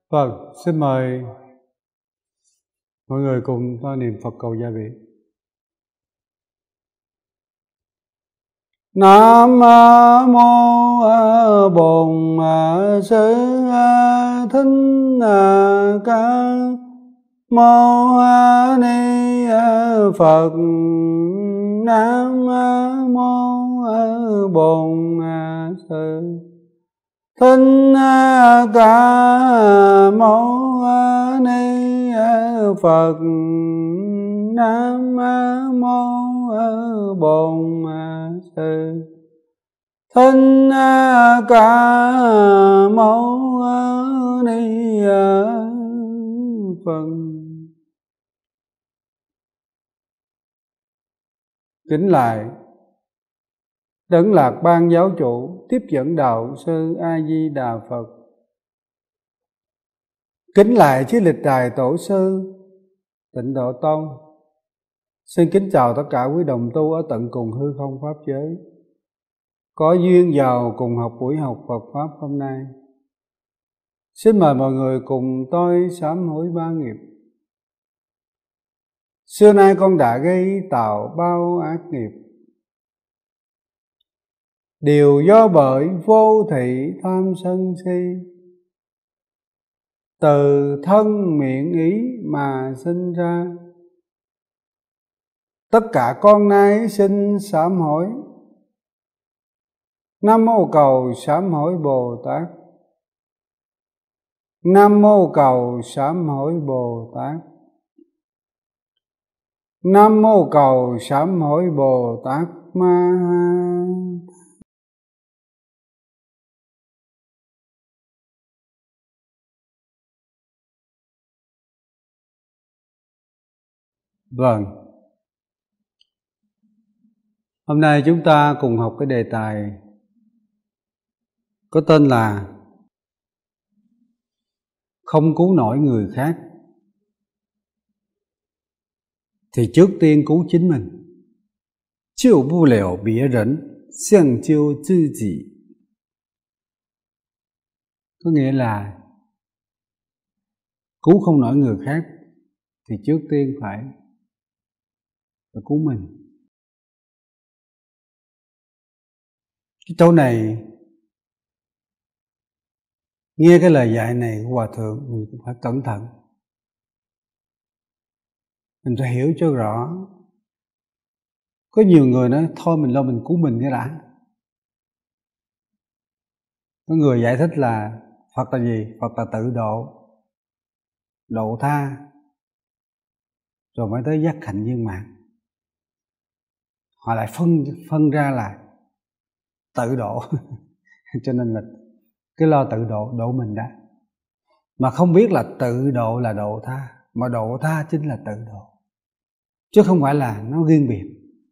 Vâng, xin mời mọi người cùng ta niệm Phật cầu gia vị. Nam mô Bổn Sư Thích Ca Mâu Ni Phật. Nam mô Bổn Sư Thích Ca Mâu Ni Phật. Nam mô Bổn Sư Thích Ca Mâu Ni Phật. Kính lại Đấng Lạc Ban Giáo Chủ, tiếp dẫn đạo sư A Di Đà Phật. Kính lại chư lịch đài tổ sư Tịnh Độ Tông. Xin kính chào tất cả quý đồng tu ở tận cùng hư không pháp giới, có duyên vào cùng học buổi học Phật pháp hôm nay. Xin mời mọi người cùng tôi sám hối ba nghiệp. Xưa nay con đã gây tạo bao ác nghiệp, đều do bởi vô thị tham sân si, từ thân miệng ý mà sinh ra. Tất cả con nay xin sám hối. Nam mô cầu sám hối Bồ Tát. Nam mô cầu sám hối Bồ Tát. Nam mô cầu sám hối Bồ Tát Ma. Vâng, hôm nay chúng ta cùng học cái đề tài có tên là không cứu nổi người khác thì trước tiên cứu chính mình. Cứu不了别人，先救自己. Có nghĩa là cứu không nổi người khác thì trước tiên phải cứu mình. Cái chỗ này, nghe cái lời dạy này của Hòa Thượng mình cũng phải cẩn thận. Mình phải hiểu cho rõ. Có nhiều người nói thôi mình lo mình cứu mình cái đã. Có người giải thích là Phật là gì? Phật là tự độ, độ tha, rồi mới tới giác hạnh viên mãn. Họ lại phân ra là tự độ. Cho nên là cái lo tự độ mình đã, mà không biết là tự độ là độ tha, mà độ tha chính là tự độ, chứ không phải là nó riêng biệt.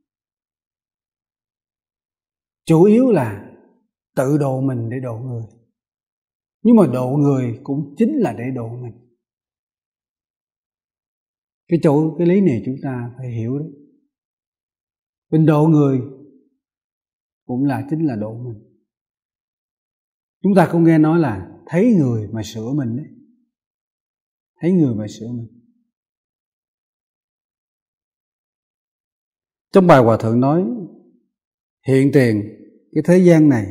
Chủ yếu là tự độ mình để độ người, nhưng mà độ người cũng chính là để độ mình. Cái lý này chúng ta phải hiểu đấy. Mình độ người cũng chính là độ mình. Chúng ta cũng nghe nói là thấy người mà sửa mình đấy. Thấy người mà sửa mình. Trong bài Hòa Thượng nói hiện tiền cái thế gian này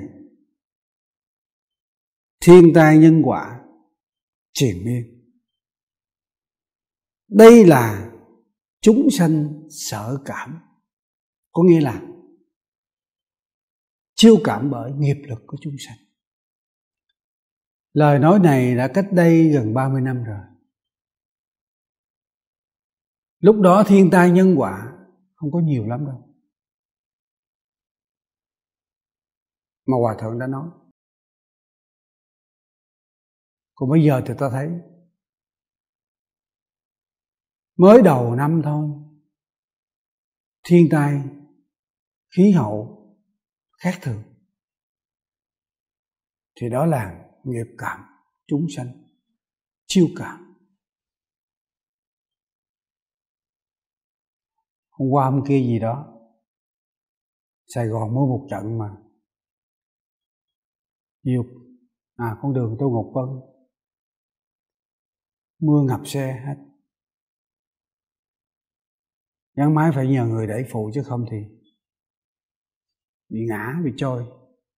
thiên tai nhân quả triền miên. Đây là chúng sanh sợ cảm, có nghĩa là chiêu cảm bởi nghiệp lực của chúng sanh. Lời nói này đã cách đây gần 30 năm rồi. Lúc đó thiên tai nhân quả không có nhiều lắm đâu, mà Hòa Thượng đã nói. Còn bây giờ thì ta thấy mới đầu năm thôi, thiên tai, khí hậu khác thường, thì đó là nghiệp cảm chúng sanh, chiêu cảm. Hôm qua hôm kia gì đó, Sài Gòn mới một trận mà con đường Tô Ngọc Vân mưa ngập xe hết. Gắn máy phải nhờ người đẩy phụ, chứ không thì bị ngã, bị trôi.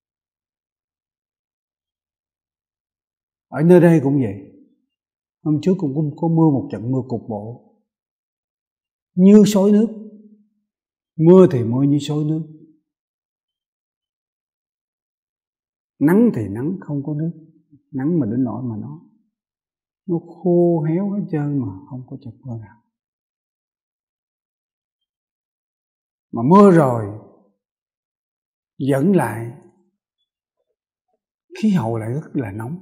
Ở nơi đây cũng vậy. Hôm trước cũng có mưa, một trận mưa cục bộ như xối nước. Mưa thì mưa như xối nước, nắng thì nắng không có nước. Nắng mà đến nỗi mà nó khô héo hết trơn mà không có chợt mưa nào. Mà mưa rồi dẫn lại khí hậu lại rất là nóng.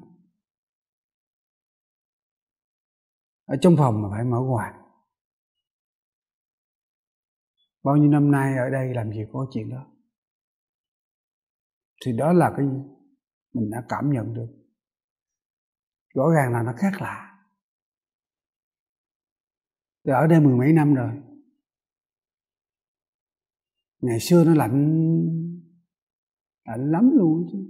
Ở trong phòng mà phải mở quạt. Bao nhiêu năm nay ở đây làm gì có chuyện đó. Thì đó là cái mình đã cảm nhận được. Rõ ràng là nó khác lạ. Tôi ở đây mười mấy năm rồi. Ngày xưa nó lạnh lắm luôn chứ.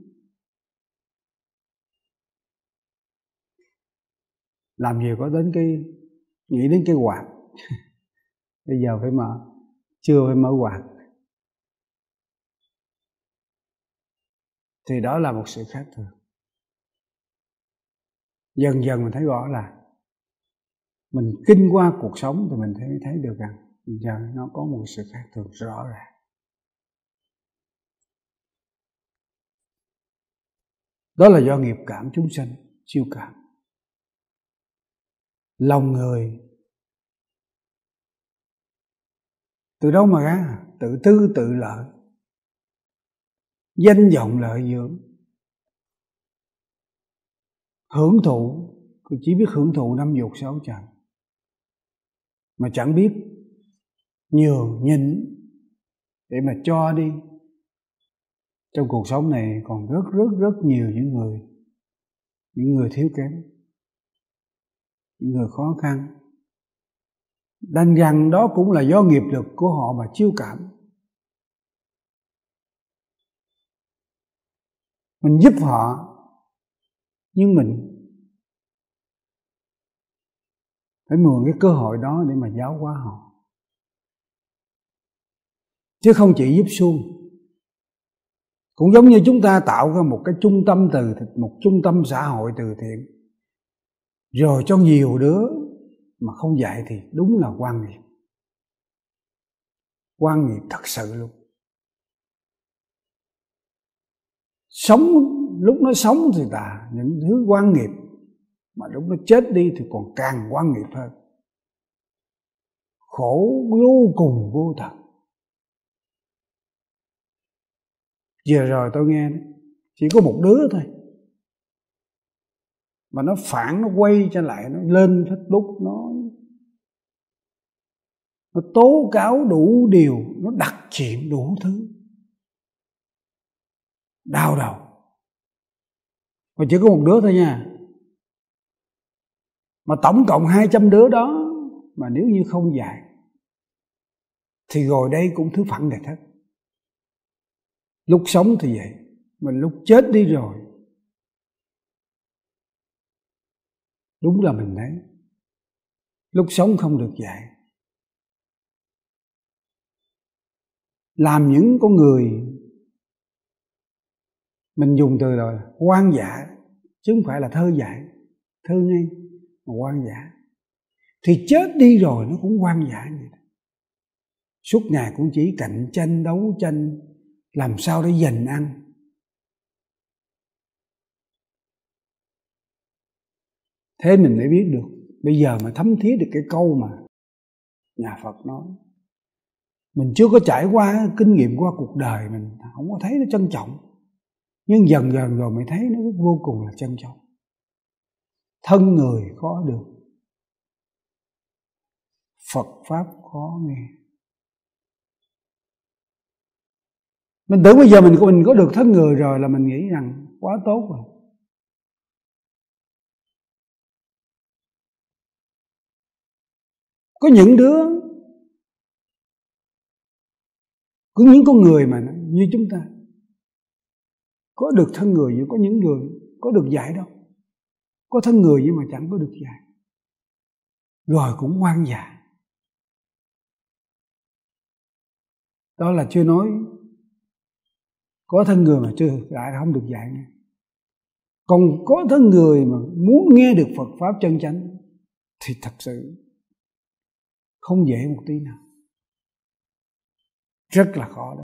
Làm gì có đến nghĩ đến cái quạt. Bây giờ phải mở, chưa phải mở quạt. Thì đó là một sự khác thường. Dần dần mình thấy rõ là mình kinh qua cuộc sống thì mình thấy được rằng giờ nó có một sự khác thường rõ ràng. Đó là do nghiệp cảm chúng sanh siêu cảm. Lòng người từ đâu mà ra? Tự tư tự lợi, danh vọng lợi dưỡng, hưởng thụ, chỉ biết hưởng thụ năm dục sáu trần, mà chẳng biết nhường nhịn để mà cho đi. Trong cuộc sống này còn rất nhiều những người thiếu kém, những người khó khăn. Đành rằng đó cũng là do nghiệp lực của họ mà chiêu cảm. Mình giúp họ, nhưng mình phải mượn cái cơ hội đó để mà giáo hóa họ, chứ không chỉ giúp suông. Cũng giống như chúng ta tạo ra một cái trung tâm xã hội từ thiện, rồi cho nhiều đứa mà không dạy thì đúng là oan nghiệp thật sự luôn. Sống lúc nó sống thì là những thứ oan nghiệp, mà lúc nó chết đi thì còn càng oan nghiệp hơn. Khổ vô cùng vô tận. Vừa rồi tôi nghe chỉ có một đứa thôi mà nó phản, nó quay trở lại, nó lên Facebook, nó tố cáo đủ điều, nó đặt chuyện đủ thứ, đau đầu. Mà chỉ có một đứa thôi nha, mà tổng cộng 200 đứa đó, mà nếu như không dạy thì rồi đây cũng thứ phẳng để thất. Lúc sống thì vậy, mà lúc chết đi rồi đúng là mình thấy lúc sống không được dạy. Làm những con người, mình dùng từ là hoang dã, chứ không phải là thơ dại, thơ ngây, mà hoang dã. Thì chết đi rồi nó cũng hoang dã vậy. Suốt ngày cũng chỉ cạnh tranh, đấu tranh, làm sao để giành ăn. Thế mình mới biết được, bây giờ mà thấm thía được cái câu mà nhà Phật nói. Mình chưa có trải qua kinh nghiệm qua cuộc đời, mình không có thấy nó trân trọng. Nhưng dần dần rồi mới thấy nó vô cùng là trân trọng. Thân người khó được, Phật Pháp khó nghe. Mình tưởng bây giờ mình có được thân người rồi là mình nghĩ rằng quá tốt rồi. Có những đứa, có những con người mà như chúng ta có được thân người, nhưng có những người có được dạy đâu. Có thân người nhưng mà chẳng có được dạy. rồi cũng hoang dại. Đó là chưa nói có thân người mà chưa lại không được dạy nghe. Còn có thân người mà muốn nghe được Phật Pháp chân chánh thì thật sự không dễ một tí nào, rất là khó đó.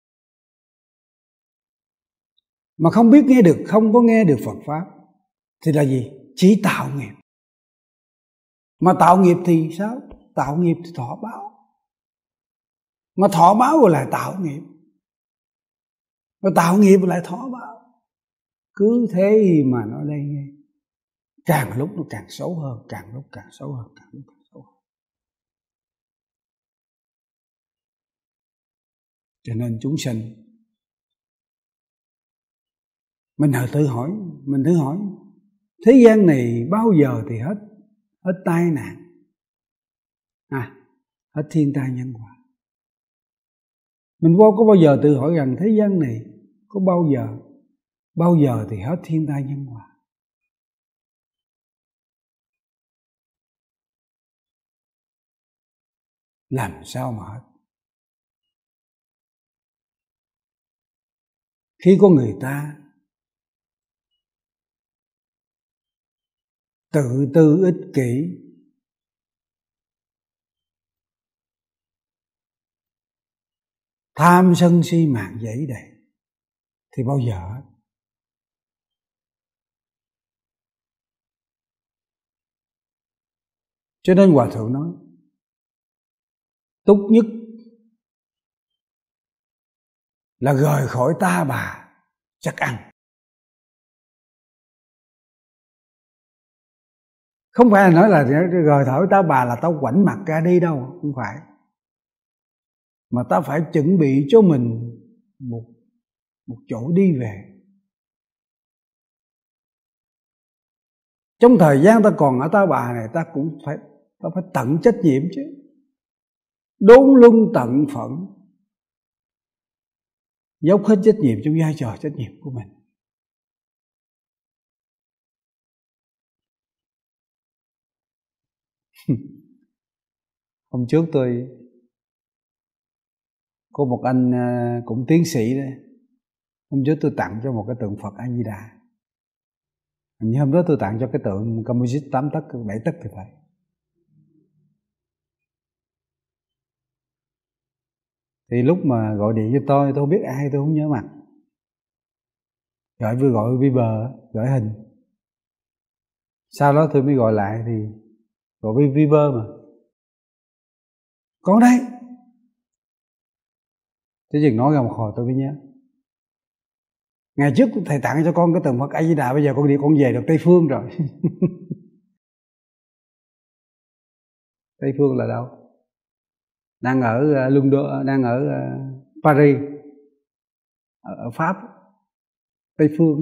Mà không biết nghe được, không có nghe được Phật Pháp thì là gì? Chỉ tạo nghiệp. Mà tạo nghiệp thì sao? Tạo nghiệp thì thọ báo. Mà thọ báo rồi lại tạo nghiệp. Mà tạo nghiệp rồi lại thọ báo. Cứ thế mà nó đây nghe. Càng lúc nó càng xấu hơn, càng lúc càng xấu hơn, càng lúc càng xấu hơn. Cho nên chúng sinh, mình thử hỏi, thế gian này bao giờ thì hết tai nạn, hết thiên tai nhân họa. Mình có bao giờ tự hỏi rằng thế gian này có bao giờ thì hết thiên tai nhân họa? Làm sao mà hết? Khi có người ta tự tư ích kỷ, tham sân si mạng dẫy đầy thì bao giờ hết? Cho nên Hòa Thượng nói tốt nhất là rời khỏi ta bà chắc ăn. Không phải là nói là rời khỏi ta bà là tao quảnh mặt ra đi đâu, không phải. Mà ta phải chuẩn bị cho mình một chỗ đi về. Trong thời gian ta còn ở ta bà này, ta phải tận trách nhiệm chứ. Đốn lung tận phận, dốc hết trách nhiệm trong vai trò trách nhiệm của mình. Hôm trước tôi có một anh cũng tiến sĩ đấy. Hôm trước tôi tặng cho một cái tượng Phật A Di Đà. Hình như hôm đó tôi tặng cho cái tượng Composite 8 tấc, 7 tấc thì phải. Thì lúc mà gọi điện cho tôi không biết ai, tôi không nhớ mặt. Gọi Viber, gửi hình. Sau đó tôi mới gọi lại thì gọi Viber mà. Con đây. Thế chừng nói ra một hồi tôi mới nhớ. Ngày trước thầy tặng cho con cái tượng Phật A Di Đà, bây giờ con về được Tây Phương rồi. Tây Phương là đâu? Đang ở London, đang ở Paris, ở Pháp. Tây Phương.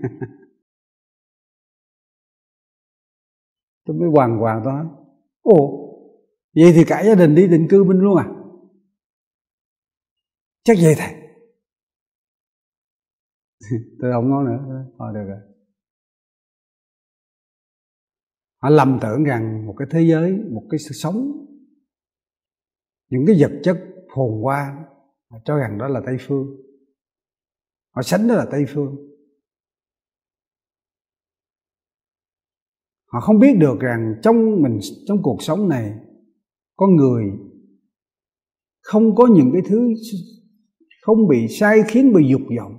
Tôi mới hoàng tôi nói, ồ, vậy thì cả gia đình đi định cư bên luôn à? Chắc vậy thầy. Tôi không nói nữa, thôi được rồi. Họ lầm tưởng rằng một cái thế giới, một cái sự sống, những cái vật chất phồn hoa, họ cho rằng đó là Tây Phương. Họ sánh đó là Tây Phương. Họ không biết được rằng trong cuộc sống này, con người không có những cái thứ, không bị sai khiến bởi dục vọng.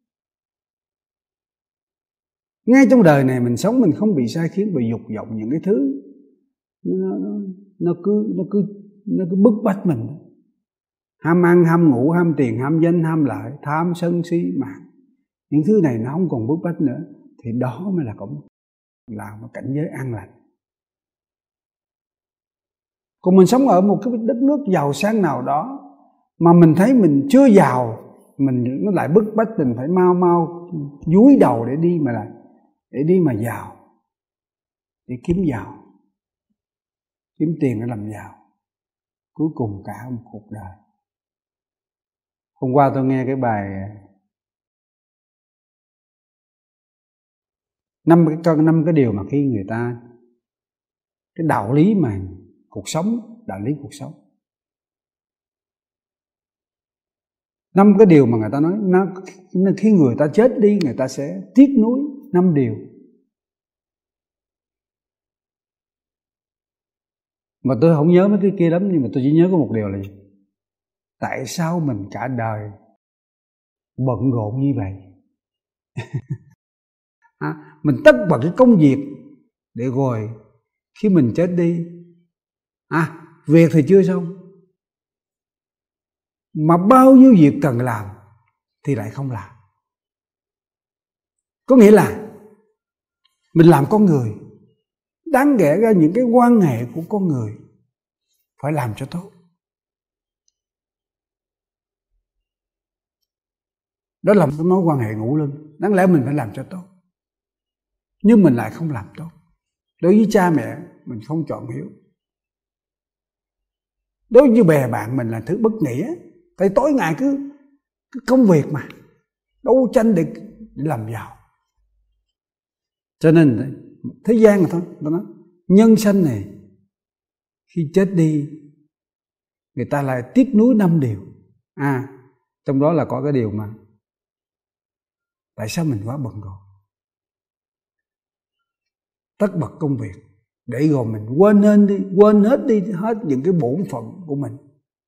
Ngay trong đời này mình sống, mình không bị sai khiến bởi dục vọng, những cái thứ nó cứ bức bách mình. Ham ăn, ham ngủ, ham tiền, ham danh, ham lợi, tham sân si mạng. Những thứ này nó không còn bức bách nữa, thì đó mới là một cảnh giới an lành. Còn mình sống ở một cái đất nước giàu sang nào đó mà mình thấy mình chưa giàu, nó lại bức bách mình phải mau dúi đầu để đi mà giàu, để kiếm giàu, kiếm tiền để làm giàu, cuối cùng cả một cuộc đời. Hôm qua tôi nghe cái bài 5 cái điều mà khi người ta cái đạo lý mà cuộc sống, đạo lý cuộc sống. 5 cái điều mà người ta nói nó khi người ta chết đi người ta sẽ tiếc nuối 5 điều. Mà tôi không nhớ mấy cái kia lắm, nhưng mà tôi chỉ nhớ có một điều là gì? Tại sao mình cả đời bận rộn như vậy? Mình tất bật cái công việc để rồi khi mình chết đi, việc thì chưa xong, mà bao nhiêu việc cần làm thì lại không làm. Có nghĩa là mình làm con người, đáng ghẽ ra những cái quan hệ của con người phải làm cho tốt. Đó là một mối quan hệ ngũ lưng, đáng lẽ mình phải làm cho tốt, nhưng mình lại không làm tốt. Đối với cha mẹ mình không chọn hiếu, đối với bè bạn mình là thứ bất nghĩa. Tại tối ngày cứ công việc mà đấu tranh để làm giàu. Cho nên thế gian mà thôi, tôi nói nhân sanh này khi chết đi người ta lại tiếc nuối 5 điều. Trong đó là có cái điều mà tại sao mình quá bận rộn, tất bật công việc, để rồi mình quên hết những cái bổn phận của mình.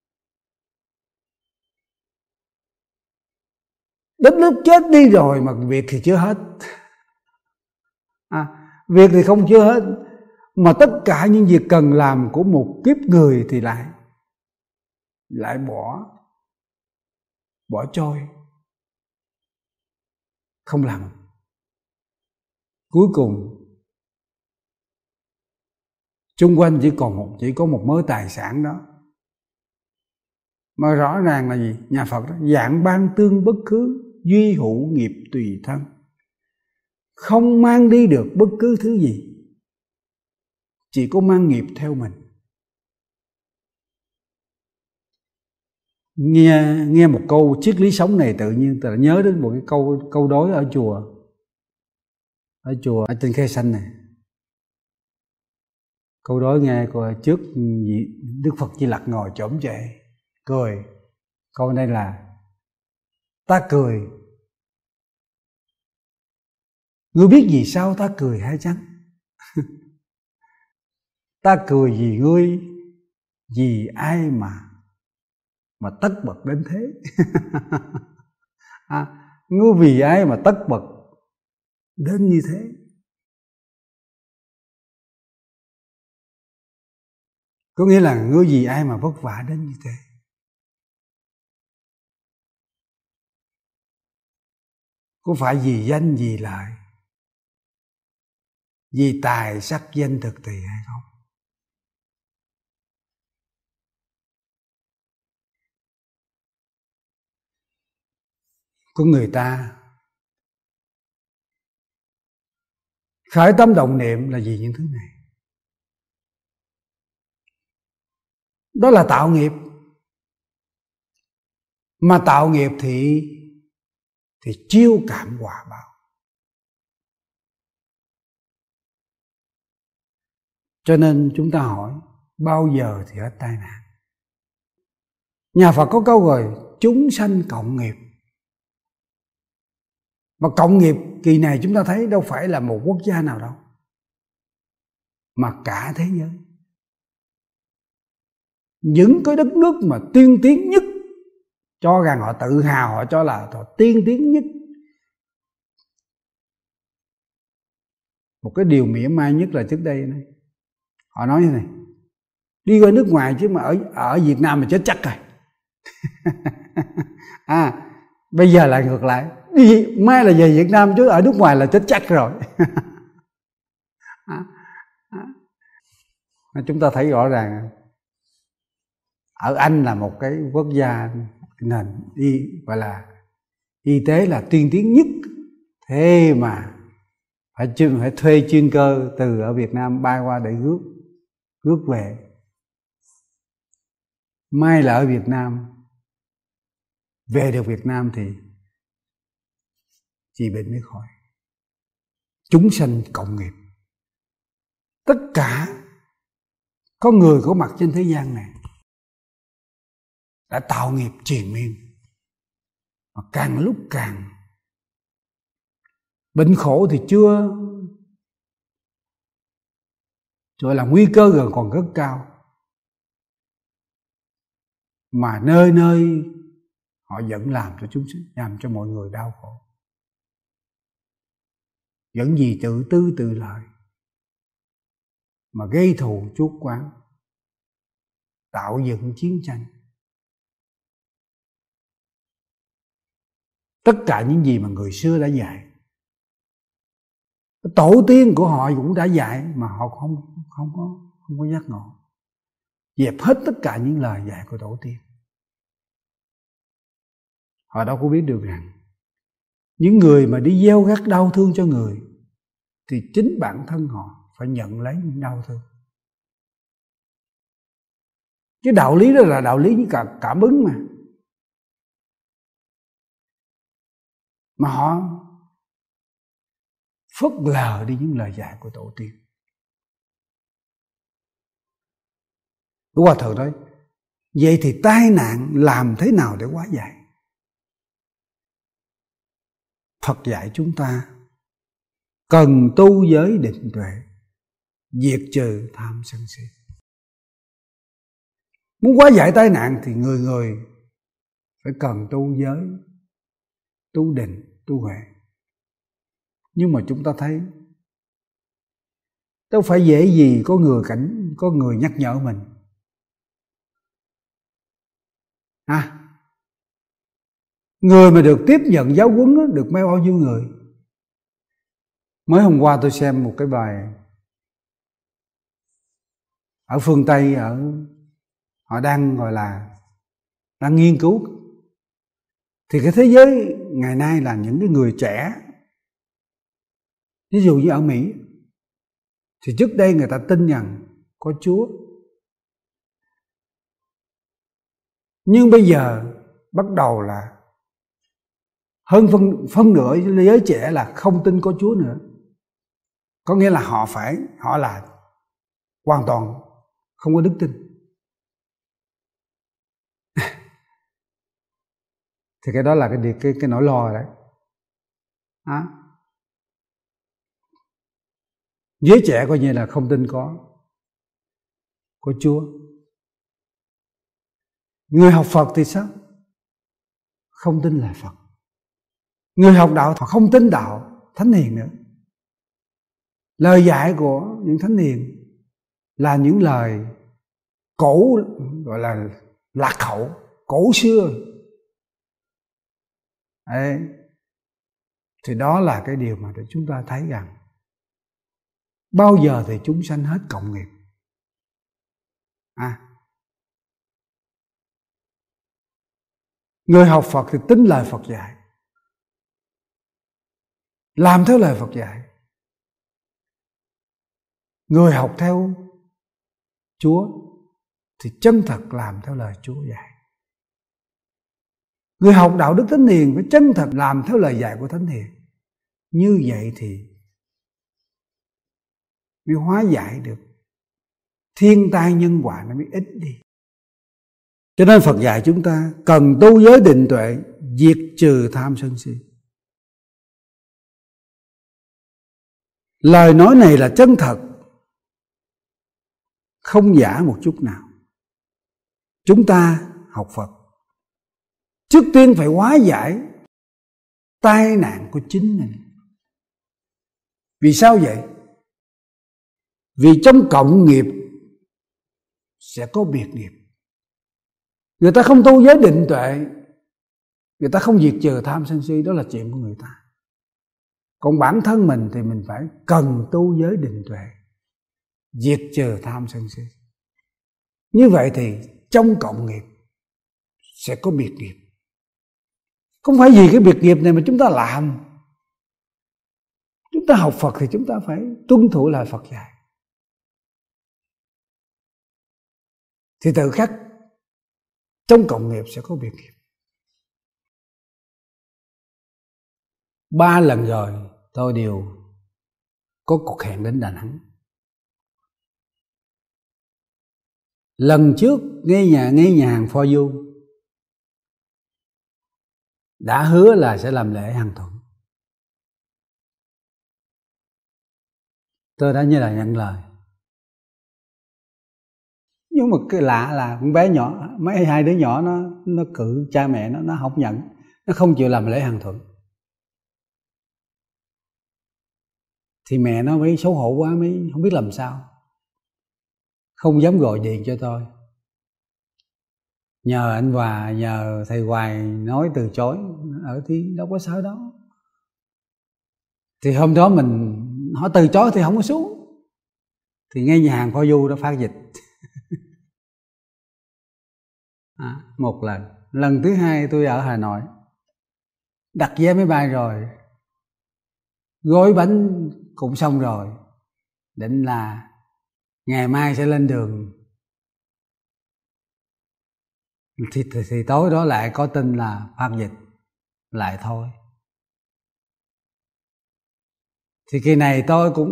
Đến lúc chết đi rồi mà việc thì chưa hết. Việc thì không chưa hết, mà tất cả những việc cần làm của một kiếp người thì lại bỏ trôi, không làm. Cuối cùng chung quanh chỉ có một mớ tài sản đó, mà rõ ràng là gì? Nhà Phật đó, dạng ban tương bất cứ, duy hữu nghiệp tùy thân. Không mang đi được bất cứ thứ gì, chỉ có mang nghiệp theo mình. Nghe một câu triết lý sống này tự nhiên tôi nhớ đến một cái câu đối ở chùa ở trên Khe Sanh này. Câu đối nghe coi trước Đức Phật Di Lặc ngồi chổm chệ cười. Câu này là: ta cười, ngươi biết vì sao ta cười hay chăng? Ta cười vì ngươi, vì ai mà tất bật đến thế? Ngươi vì ai mà tất bật đến như thế? Có nghĩa là ngươi vì ai mà vất vả đến như thế? Có phải vì danh vì lợi, vì tài sắc danh thực tỳ hay không? Có người ta khởi tâm động niệm là vì những thứ này. Đó là tạo nghiệp. Mà tạo nghiệp thì chiêu cảm quả báo. Cho nên chúng ta hỏi bao giờ thì hết tai nạn. Nhà Phật có câu rồi: chúng sanh cộng nghiệp. Mà cộng nghiệp kỳ này chúng ta thấy đâu phải là một quốc gia nào đâu, mà cả thế giới. Những cái đất nước mà tiên tiến nhất, cho rằng họ tự hào, họ cho là họ tiên tiến nhất. Một cái điều mỉa mai nhất là trước đây này, họ nói như này: đi qua nước ngoài chứ mà ở Việt Nam mà chết chắc rồi. Bây giờ lại ngược lại, mai là về Việt Nam chứ ở nước ngoài là chết chắc rồi. Chúng ta thấy rõ ràng ở Anh là một cái quốc gia nền gọi là y tế là tiên tiến nhất, thế mà phải thuê chuyên cơ từ ở Việt Nam bay qua để rước về. May là ở Việt Nam, về được Việt Nam thì trị bệnh mới khỏi. Chúng sanh cộng nghiệp. Tất cả có người có mặt trên thế gian này đã tạo nghiệp triền miên, mà càng lúc càng bệnh khổ thì chưa gọi là nguy cơ gần còn rất cao, mà nơi nơi họ vẫn làm cho chúng sinh, làm cho mọi người đau khổ, vẫn vì tự tư tự lợi mà gây thù chuốc oán, tạo dựng chiến tranh. Tất cả những gì mà người xưa đã dạy, tổ tiên của họ cũng đã dạy, mà họ không có giác ngộ, dẹp hết tất cả những lời dạy của tổ tiên. Họ đâu có biết được rằng những người mà đi gieo rắc đau thương cho người thì chính bản thân họ phải nhận lấy những đau thương. Cái đạo lý đó là đạo lý như cảm ứng mà họ phớt lờ đi những lời dạy của tổ tiên. Đức Hòa Thượng nói, vậy thì tai nạn làm thế nào để hóa giải? Phật dạy chúng ta cần tu giới định tuệ, diệt trừ tham sân si. Muốn hóa giải tai nạn thì người người phải cần tu giới, tu định, tu huệ. Nhưng mà chúng ta thấy đâu phải dễ gì có người nhắc nhở mình. Người mà được tiếp nhận giáo huấn được mấy bao nhiêu người. Mới hôm qua tôi xem một cái bài ở phương Tây, họ đang gọi là đang nghiên cứu. Thì cái thế giới ngày nay là những cái người trẻ, ví dụ như ở Mỹ, thì trước đây người ta tin rằng có Chúa. Nhưng bây giờ bắt đầu là hơn phân nửa giới trẻ là không tin có Chúa nữa. Có nghĩa là họ là hoàn toàn không có đức tin. Thì cái đó là cái nỗi lo đấy. Giới trẻ coi như là không tin có Chúa. Người học Phật thì sao? Không tin là Phật. Người học đạo họ không tin đạo thánh hiền nữa. Lời dạy của những thánh hiền là những lời cổ, gọi là lạc hậu, cổ xưa. Đấy. Thì đó là cái điều mà để chúng ta thấy rằng bao giờ thì chúng sanh hết cộng nghiệp. Người học Phật thì tin lời Phật dạy, làm theo lời Phật dạy. Người học theo Chúa thì chân thật làm theo lời Chúa dạy. Người học đạo đức thánh hiền phải chân thật làm theo lời dạy của thánh hiền. Như vậy thì mới hóa giải được thiên tai nhân quả, nó mới ít đi. Cho nên Phật dạy chúng ta cần tu giới định tuệ, diệt trừ tham sân si. Lời nói này là chân thật, không giả một chút nào. Chúng ta học Phật trước tiên phải hóa giải tai nạn của chính mình. Vì sao vậy? Vì trong cộng nghiệp sẽ có biệt nghiệp. Người ta không tu giới định tuệ, người ta không diệt trừ tham sân si, đó là chuyện của người ta. Còn bản thân mình thì mình phải cần tu giới định tuệ, diệt trừ tham sân si. Như vậy thì trong cộng nghiệp sẽ có biệt nghiệp. Không phải vì cái biệt nghiệp này mà chúng ta làm. Chúng ta học Phật thì chúng ta phải tuân thủ lời Phật dạy. Thì tự khắc trong cộng nghiệp sẽ có biệt nghiệp. 3 lần rồi tôi đều có cuộc hẹn đến Đà Nẵng. lần trước nghe nhà hàng For You đã hứa là sẽ làm lễ Hằng Thuận. Tôi đã như là nhận lời. Nhưng mà cái lạ là con bé nhỏ, hai đứa nhỏ nó cự cha mẹ nó không nhận, nó không chịu làm lễ Hằng Thuận. Thì mẹ nó mới xấu hổ quá, mới không biết làm sao, không dám gọi điện cho tôi. Nhờ anh Hòa, nhờ thầy Hoài nói từ chối, ở thì đâu có sao đâu. Thì hôm đó họ từ chối thì không có xuống. Thì ngay nhà hàng For You đã phát dịch. Một lần thứ hai tôi ở Hà Nội, đặt vé máy bay rồi, gói bánh cũng xong rồi, định là ngày mai sẽ lên đường. Thì tối đó lại có tin là phát dịch lại thôi. Thì kỳ này tôi cũng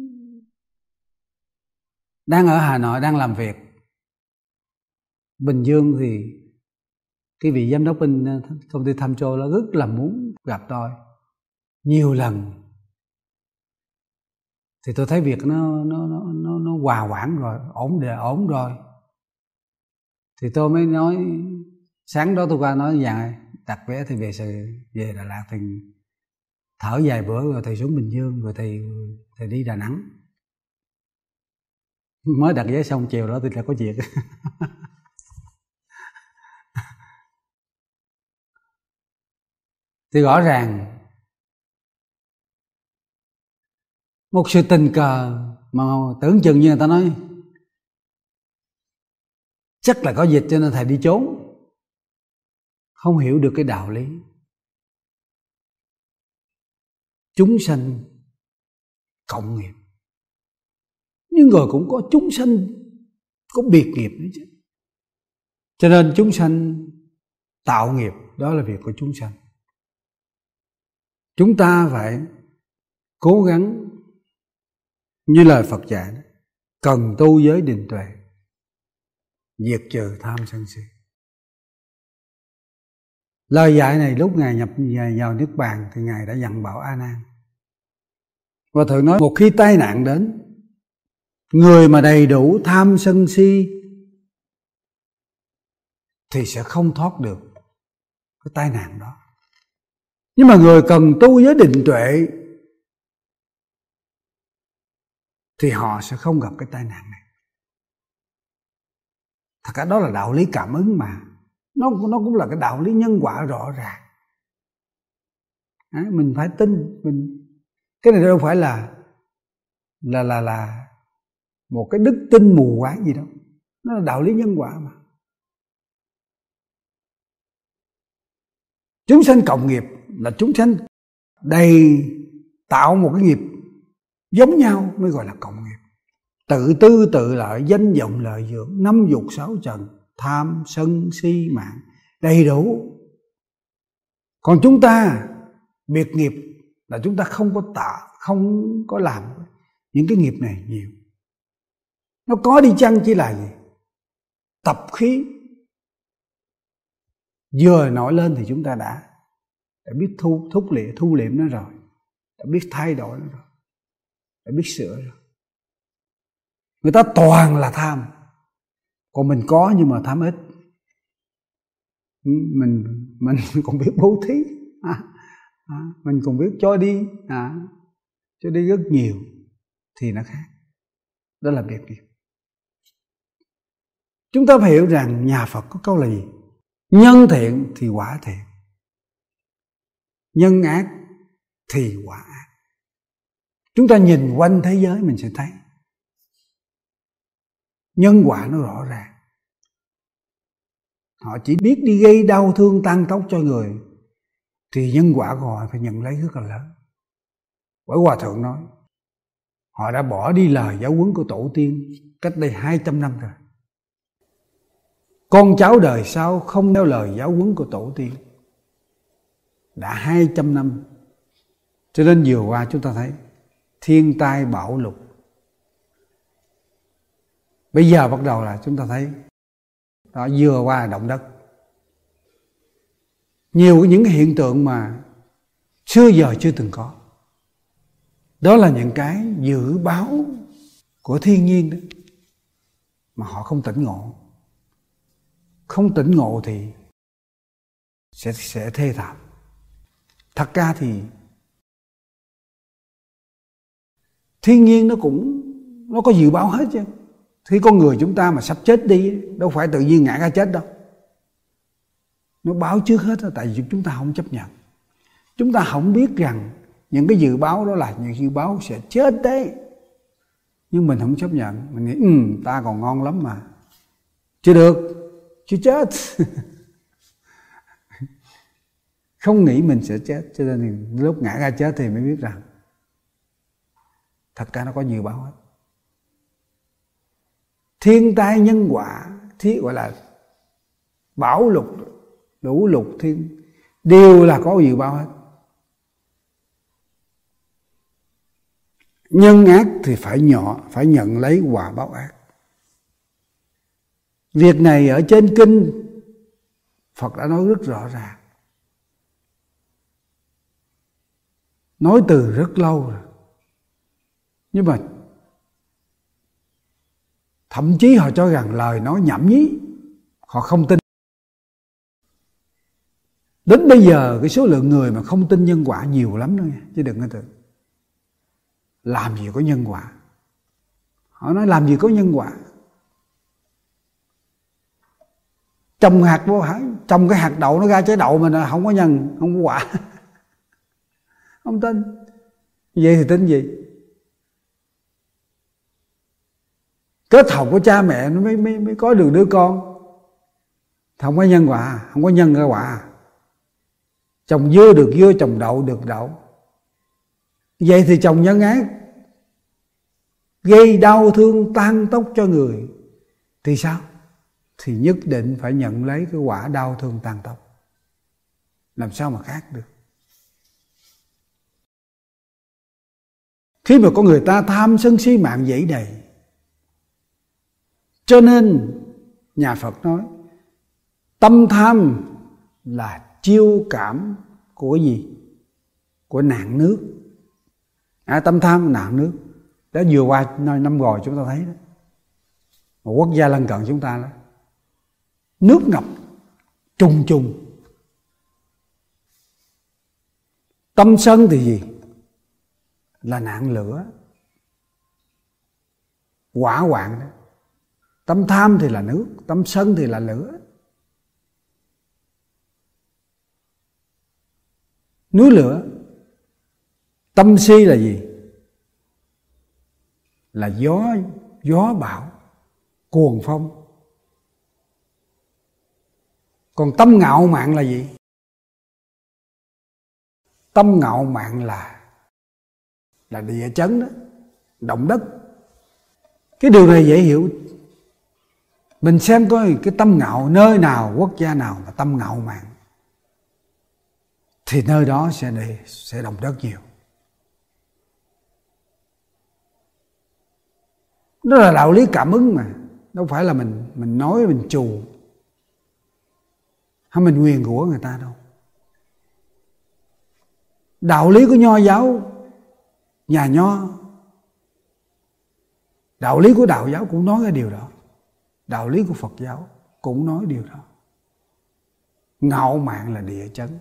đang ở Hà Nội, đang làm việc. Bình Dương thì cái vị giám đốc bên công ty Tham Châu nó rất là muốn gặp tôi nhiều lần. Thì tôi thấy việc nó hòa quản rồi, ổn rồi. Thì tôi mới nói, sáng đó tôi qua nói vậy, đặt vé thì về Đà Lạt thì thở vài bữa rồi thầy xuống Bình Dương, rồi thầy đi Đà Nẵng. Mới đặt vé xong chiều đó thì là có việc. Thì rõ ràng một sự tình cờ mà tưởng chừng như người ta nói chắc là có dịch cho nên thầy đi trốn, không hiểu được cái đạo lý chúng sanh cộng nghiệp, nhưng rồi cũng có chúng sanh có biệt nghiệp nữa chứ. Cho nên chúng sanh tạo nghiệp, đó là việc của chúng sanh. Chúng ta phải cố gắng như lời Phật dạy, cần tu giới định tuệ, diệt trừ tham sân si. Lời dạy này lúc Ngài nhập vào Niết Bàn thì Ngài đã dặn bảo A Nan. Và Thượng nói, một khi tai nạn đến, người mà đầy đủ tham sân si thì sẽ không thoát được cái tai nạn đó. Nhưng mà người cần tu giới định tuệ thì họ sẽ không gặp cái tai nạn này. Thật ra đó là đạo lý cảm ứng mà. Nó cũng là cái đạo lý nhân quả rõ ràng. Mình phải tin. Cái này đâu phải là một cái đức tin mù quáng gì đâu. Nó là đạo lý nhân quả mà. Chúng sanh cộng nghiệp là chúng sanh đầy tạo một cái nghiệp giống nhau mới gọi là cộng nghiệp. Tự tư tự lợi, danh vọng lợi dưỡng, năm dục sáu trần, tham sân si mạng đầy đủ. Còn chúng ta biệt nghiệp là chúng ta không có làm những cái nghiệp này nhiều. Nó có đi chăng chỉ là gì? Tập khí vừa nổi lên thì chúng ta đã biết thu liệm nó rồi, đã biết thay đổi nó rồi, đã biết sửa rồi. Người ta toàn là tham, còn mình có nhưng mà tham ít. Mình còn biết bố thí, mình còn biết cho đi rất nhiều thì nó khác. Đó là biệt nghiệp. Chúng ta phải hiểu rằng nhà Phật có câu là gì? Nhân thiện thì quả thiện, nhân ác thì quả ác. Chúng ta nhìn quanh thế giới mình sẽ thấy nhân quả nó rõ ràng. Họ chỉ biết đi gây đau thương tang tóc cho người thì nhân quả của họ phải nhận lấy rất là lớn. Bởi Hòa Thượng nói họ đã bỏ đi lời giáo huấn của tổ tiên cách đây 200 năm rồi. Con cháu đời sau không theo lời giáo huấn của tổ tiên đã 200 năm. Cho nên vừa qua chúng ta thấy thiên tai bão lụt, Bây giờ bắt đầu là chúng ta thấy đó, vừa qua động đất. Nhiều những hiện tượng mà xưa giờ chưa từng có. Đó là những cái dự báo của thiên nhiên đó, mà họ không tỉnh ngộ. Không tỉnh ngộ thì sẽ thê thảm. Thật ra thì thiên nhiên nó có dự báo hết chứ. Khi con người chúng ta mà sắp chết đi, đâu phải tự nhiên ngã ra chết đâu. Nó báo trước hết đó, tại vì chúng ta không chấp nhận. Chúng ta không biết rằng những cái dự báo đó là những dự báo sẽ chết đấy. Nhưng mình không chấp nhận. Mình nghĩ ta còn ngon lắm mà. Chưa được, chưa chết. Không nghĩ mình sẽ chết. Cho nên lúc ngã ra chết thì mới biết rằng thật ra nó có dự báo hết. Thiên tai nhân quả, gọi là bão lụt, lũ lụt thiên, đều là có dự báo hết. Nhân ác thì phải nhận lấy quả báo ác. Việc này ở trên kinh Phật đã nói rất rõ ràng, nói từ rất lâu rồi. Nhưng mà thậm chí họ cho rằng lời nói nhảm nhí, họ không tin. Đến bây giờ cái số lượng người mà không tin nhân quả nhiều lắm nữa nha, chứ đừng có tưởng. Làm gì có nhân quả. Họ nói làm gì có nhân quả. Trồng cái hạt đậu nó ra trái đậu mà không có nhân, không có quả. Không tin. Vậy thì tin gì? Kết hợp của cha mẹ nó mới có được đứa con. Không có nhân quả, không có nhân ra quả. Trồng dưa được dưa, trồng đậu được đậu. Vậy thì trồng nhân ác, gây đau thương tan tóc cho người, thì sao? Thì nhất định phải nhận lấy cái quả đau thương tan tóc. Làm sao mà khác được? Khi mà có người ta tham sân si mạng dẫy đầy, cho nên nhà Phật nói tâm tham là chiêu cảm của gì? Của nạn nước. Tâm tham nạn nước. Đó vừa qua năm rồi chúng ta thấy đó. Một quốc gia lân cận chúng ta đó, nước ngập trùng trùng. Tâm sân thì gì? Là nạn lửa, hỏa hoạn đó. Tâm tham thì là nước, tâm sân thì là lửa. Núi lửa. Tâm si là gì? Là gió bão, cuồng phong. Còn tâm ngạo mạn là gì? Tâm ngạo mạn là địa chấn đó, động đất. Cái điều này dễ hiểu. Mình xem coi cái tâm ngạo nơi nào, quốc gia nào mà tâm ngạo mạn thì nơi đó sẽ động đất nhiều. Đó là đạo lý cảm ứng mà, đâu phải là mình nói mình trù hay mình nguyền rủa người ta đâu. Đạo lý của Nho giáo, nhà Nho, đạo lý của Đạo giáo cũng nói cái điều đó. Đạo lý của Phật giáo cũng nói điều đó. Ngạo mạn là địa chấn,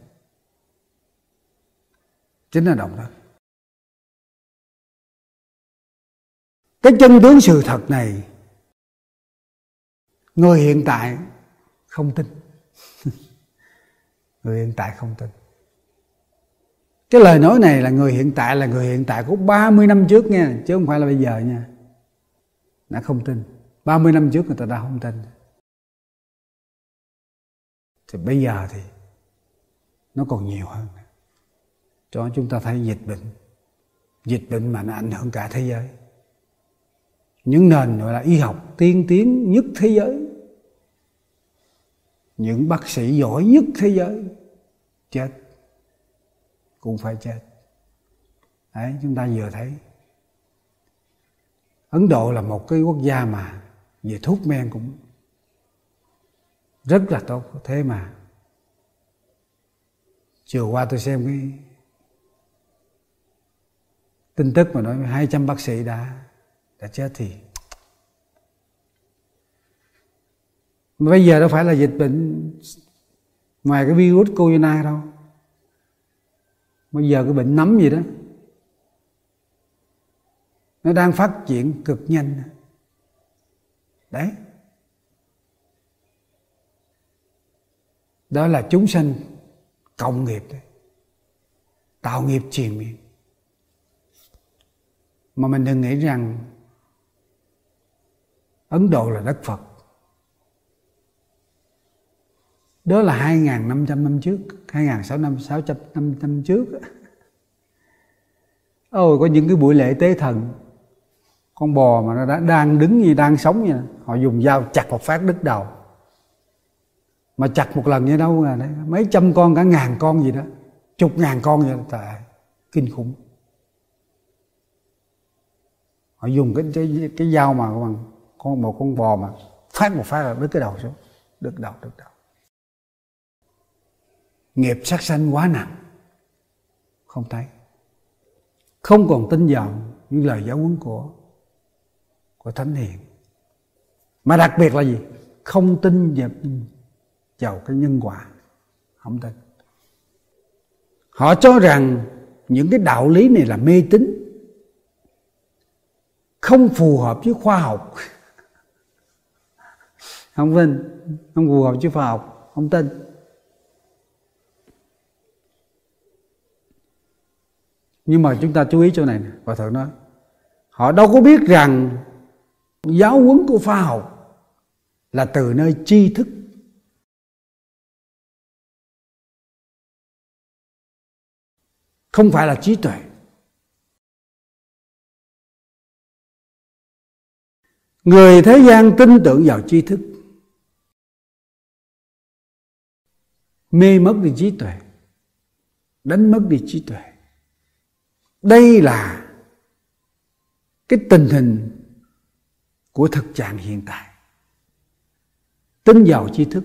chính là động đất. Cái chân tướng sự thật này người hiện tại không tin. Người hiện tại không tin. Cái lời nói này là người hiện tại của 30 năm trước nha, chứ không phải là bây giờ nha. Đã không tin. 30 năm trước người ta đã không tin. Thì bây giờ thì nó còn nhiều hơn. Cho chúng ta thấy dịch bệnh mà nó ảnh hưởng cả thế giới. Những nền gọi là y học tiên tiến nhất thế giới, những bác sĩ giỏi nhất thế giới chết, cũng phải chết. Đấy, chúng ta vừa thấy Ấn Độ là một cái quốc gia mà về thuốc men cũng rất là tốt. Thế mà chiều qua tôi xem cái tin tức mà nói 200 bác sĩ đã chết thì bây giờ đâu phải là dịch bệnh ngoài cái virus corona đâu. Bây giờ cái bệnh nấm gì đó nó đang phát triển cực nhanh đấy. Đó là chúng sanh cộng nghiệp đấy, tạo nghiệp triền miên. Mà mình đừng nghĩ rằng Ấn Độ là đất Phật. Đó là 2.500 năm trước, 2.600 năm trước. Ôi, có những cái buổi lễ tế thần, con bò mà nó đang đứng như đang sống vậy, họ dùng dao chặt một phát đứt đầu. Mà chặt một lần như đâu là đấy, mấy trăm con, cả ngàn con gì đó, chục ngàn con vậy, trời ơi, kinh khủng. Họ dùng cái dao mà một con bò mà phát một phát là đứt cái đầu xuống, đứt đầu. Nghiệp sát sanh quá nặng, không thấy, không còn tin vào những lời giáo huấn của thánh hiền. Mà đặc biệt là gì? Không tin vào cái nhân quả, không tin. Họ cho rằng những cái đạo lý này là mê tín, không phù hợp với khoa học. Không tin, không phù hợp với khoa học, không tin. Nhưng mà chúng ta chú ý chỗ này nè, Hòa Thượng nói họ đâu có biết rằng giáo huấn của khoa học là từ nơi tri thức, không phải là trí tuệ. Người thế gian tin tưởng vào tri thức, mê mất đi trí tuệ, đánh mất đi trí tuệ. Đây là cái tình hình của thực trạng hiện tại. Tin vào tri thức,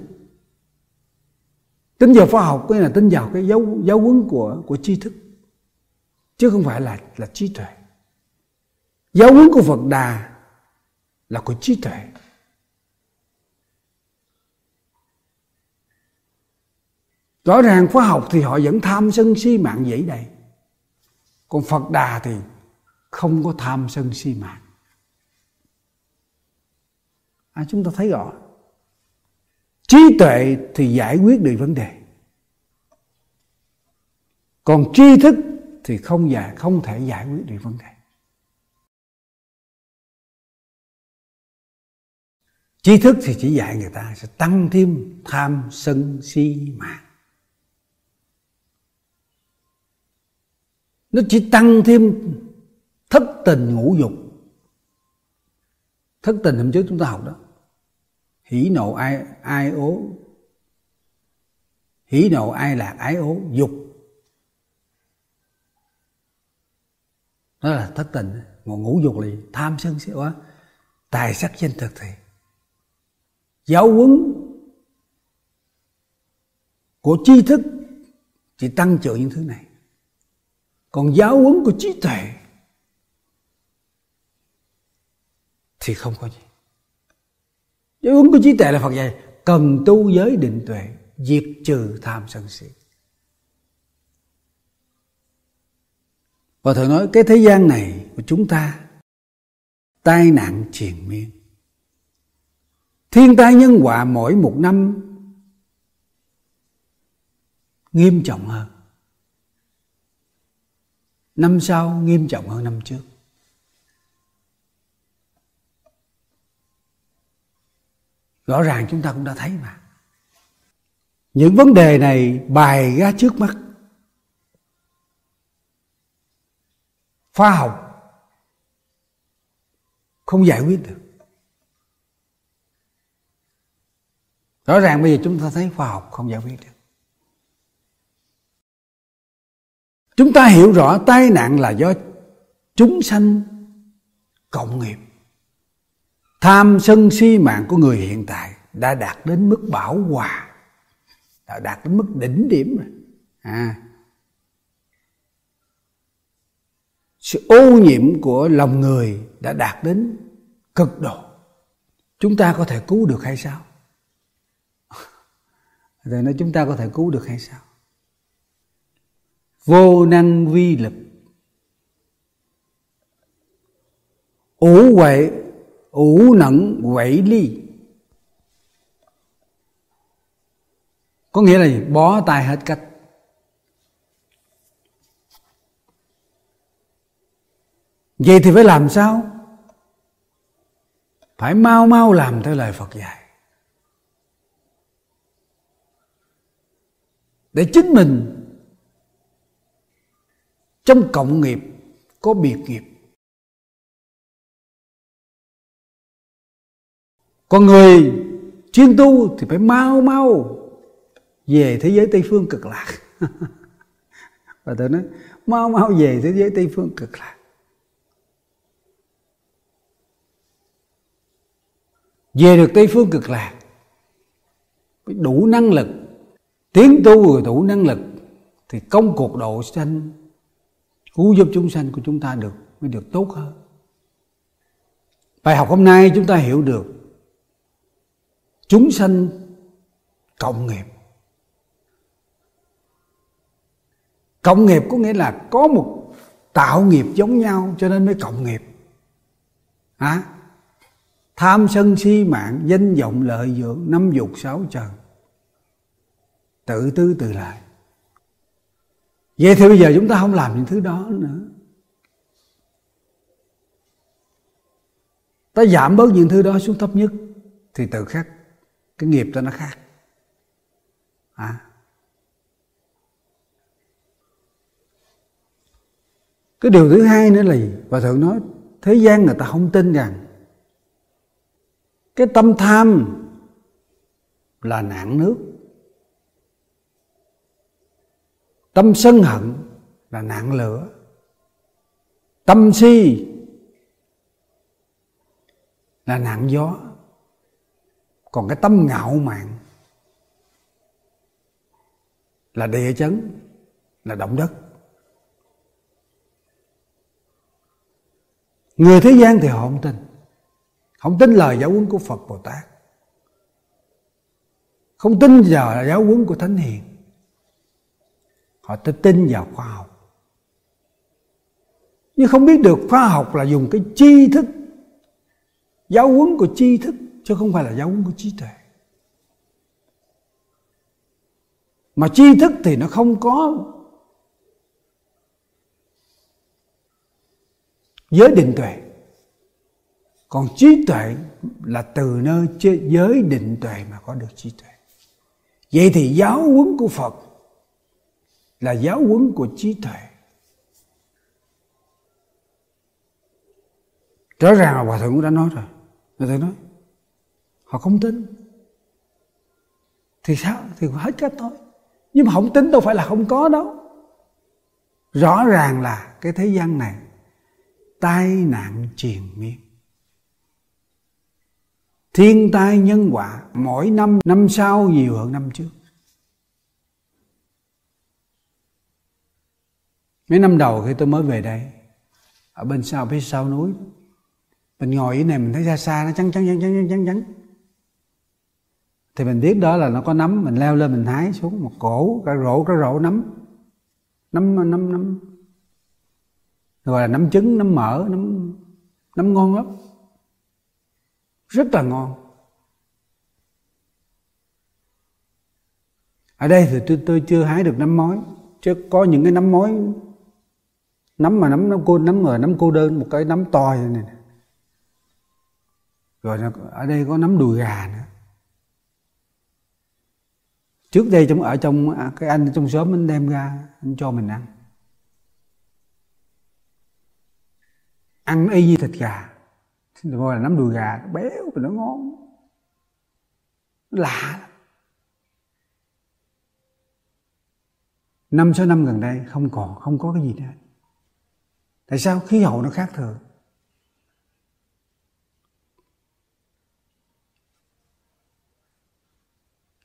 tin vào khoa học, cái là tin vào cái giáo huấn của tri thức, chứ không phải là trí tuệ. Giáo huấn của Phật Đà là của trí tuệ. Rõ ràng khoa học thì họ vẫn tham sân si mạng dẫy đầy, còn Phật Đà thì không có tham sân si mạng. Chúng ta thấy rõ, trí tuệ thì giải quyết được vấn đề, còn tri thức thì không thể giải quyết được vấn đề. Tri thức thì chỉ dạy người ta sẽ tăng thêm tham sân si mạng. Nó chỉ tăng thêm thất tình ngũ dục. Thất tình hôm trước chúng ta học đó, hỉ nộ ai ố, hỉ nộ ai lạc ái ố dục, đó là thất tình. Ngũ dục là tham sân si quá, tài sắc danh thực. Thì giáo huấn của tri thức chỉ tăng trưởng những thứ này, còn giáo huấn của trí tuệ thì không có gì. Giáo huấn của trí tuệ là Phật dạy cần tu giới định tuệ, diệt trừ tham sân si. Và Thượng nói cái thế gian này của chúng ta tai nạn triền miên, thiên tai nhân họa mỗi một năm nghiêm trọng hơn, năm sau nghiêm trọng hơn năm trước. Rõ ràng chúng ta cũng đã thấy mà. Những vấn đề này bày ra trước mắt, khoa học không giải quyết được. Rõ ràng bây giờ chúng ta thấy khoa học không giải quyết được. Chúng ta hiểu rõ tai nạn là do chúng sanh cộng nghiệp, Tham sân si mạng của người hiện tại đã đạt đến mức bão hòa, đã đạt đến mức đỉnh điểm rồi. Sự ô nhiễm của lòng người đã đạt đến cực độ. Chúng ta có thể cứu được hay sao? Rồi nói chúng ta có thể cứu được hay sao? Vô năng vi lực, ủ nẫn quậy ly. Có nghĩa là gì? Bó tay hết cách. Vậy thì phải làm sao? Phải mau mau làm theo lời Phật dạy, để chính mình trong cộng nghiệp có biệt nghiệp. Còn người chuyên tu thì phải mau mau về thế giới Tây Phương Cực Lạc. Và tôi nói mau mau về thế giới Tây Phương Cực Lạc. Về được Tây Phương Cực Lạc phải đủ năng lực, tiến tu rồi đủ năng lực thì công cuộc độ sanh, cứu giúp chúng sanh của chúng ta mới được tốt hơn. Bài học hôm nay chúng ta hiểu được chúng sanh cộng nghiệp. Cộng nghiệp có nghĩa là có một tạo nghiệp giống nhau cho nên mới cộng nghiệp. Tham sân si mạng, danh vọng lợi dưỡng, năm dục sáu trần, tự tư tự lợi. Vậy thì bây giờ chúng ta không làm những thứ đó nữa. Ta giảm bớt những thứ đó xuống thấp nhất thì tự khắc cái nghiệp ta nó khác. Cái điều thứ hai nữa là gì? Hòa Thượng nói thế gian người ta không tin rằng cái tâm tham là nạn nước, tâm sân hận là nạn lửa, tâm si là nạn gió, còn cái tâm ngạo mạn là địa chấn, là động đất. Người thế gian thì họ không tin lời giáo huấn của Phật Bồ Tát, không tin vào giáo huấn của Thánh Hiền. Họ tin vào khoa học, nhưng không biết được khoa học là dùng cái tri thức, giáo huấn của tri thức, chứ không phải là giáo huấn của trí tuệ. Mà tri thức thì nó không có giới định tuệ, còn trí tuệ là từ nơi giới định tuệ mà có được trí tuệ. Vậy thì giáo huấn của Phật là giáo huấn của trí tuệ. Rõ ràng là Hòa Thượng cũng đã nói rồi. Hòa Thượng nói họ không tin thì sao? Thì hết cách thôi. Nhưng mà không tin đâu phải là không có đâu. Rõ ràng là cái thế gian này tai nạn triền miên, thiên tai nhân họa, mỗi năm sau nhiều hơn năm trước. Mấy năm đầu khi tôi mới về đây, ở bên sau, phía sau núi, mình ngồi ở này mình thấy xa xa nó trắng. Thì mình biết đó là nó có nấm, mình leo lên mình hái xuống một cổ, cả rổ nấm. Gọi là nấm trứng, nấm mỡ, nấm ngon lắm. Rất là ngon. Ở đây thì tôi chưa hái được nấm mối, chứ có những cái nấm mối, nấm cô đơn, một cái nấm to như này. Rồi ở đây có nấm đùi gà nữa. Trước đây ở trong cái anh trong xóm anh đem ra, anh cho mình ăn. Ăn y như thịt gà. Gọi là nấm đùi gà, nó béo và nó ngon, nó lạ lắm. 5-6 năm gần đây không có cái gì nữa. Tại sao? Khí hậu nó khác thường.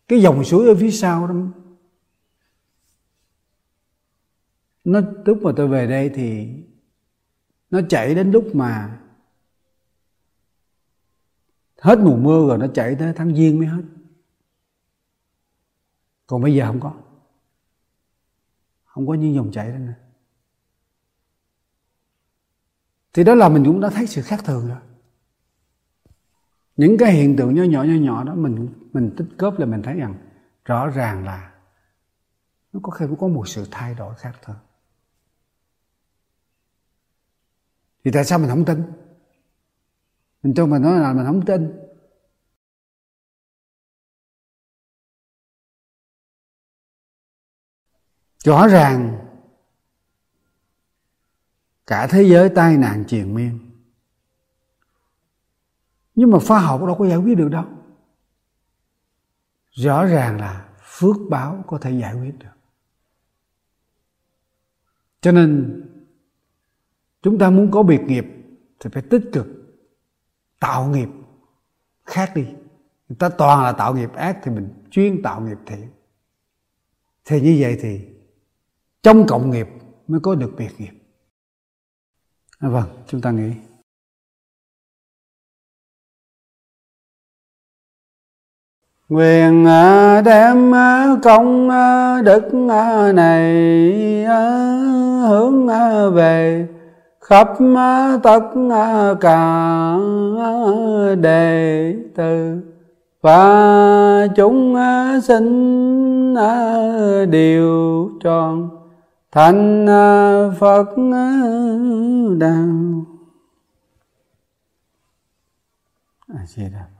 cái dòng suối ở phía sau đó, nó lúc mà tôi về đây thì nó chảy đến lúc mà hết mùa mưa rồi, nó chảy tới tháng Giêng mới hết. Còn bây giờ không có những dòng chảy đó nữa. Thì đó là mình cũng đã thấy sự khác thường rồi. Những cái hiện tượng nhỏ nhỏ đó mình tích góp là mình thấy rằng rõ ràng là nó có một sự thay đổi khác thường. Thì tại sao mình không tin? Mình cho mình nói là mình không tin. Rõ ràng cả thế giới tai nạn triền miên, nhưng mà khoa học đâu có giải quyết được đâu. Rõ ràng là phước báo có thể giải quyết được. Cho nên chúng ta muốn có biệt nghiệp thì phải tích cực tạo nghiệp khác đi. Người ta toàn là tạo nghiệp ác thì mình chuyên tạo nghiệp thiện. Thì như vậy thì trong cộng nghiệp mới có được biệt nghiệp. Vâng, chúng ta nghĩ. Nguyện đem công đức này hướng về khắp tất cả đệ tử và chúng sinh đều tròn thành Phật đạo. A Di Đà.